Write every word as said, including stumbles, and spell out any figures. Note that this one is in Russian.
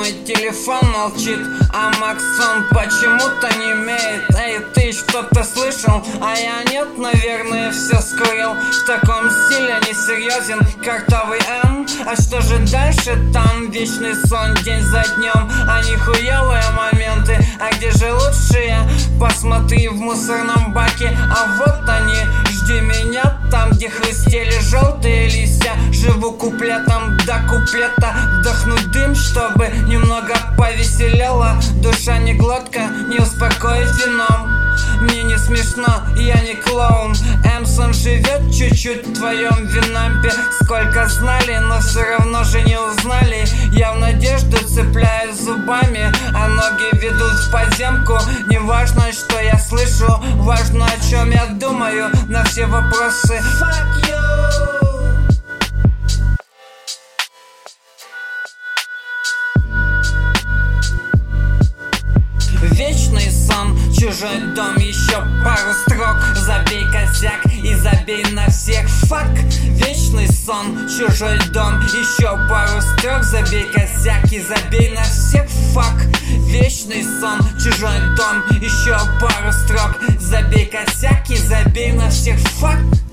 мой телефон молчит, а Максон почему-то не имеет. Эй, ты что-то слышал? А я нет, наверное, все скурил. В таком стиле несерьезен картовый М. А что же дальше? Там вечный сон день за днем, а нихуевые моменты. А где же лучшие? Посмотри в мусорном баке, а вот они. Жди меня там, где хрустели желтые листья. Живу куплетом до куплета. Вдохнуть дым, чтобы немного повеселела. Душа не глотка, не успокоить вином. Мне не смешно, я не клоун. Эмсон живет чуть-чуть в твоем винампе. Сколько знали, но все равно же не узнали. Я в надежду цепляюсь зубами, а ноги ведут в подземку. Не важно, что я слышу, важно, о чем я думаю. На все вопросы fuck you. Вечный сон, чужой дом, еще пару строк. Забей косяк и забей на всех, фак. Вечный сон, чужой дом, еще пару строк. Забей косяк и забей на всех, фак. Вечный сон, чужой дом, еще пару строк. Забей косяк и забей на всех, фак.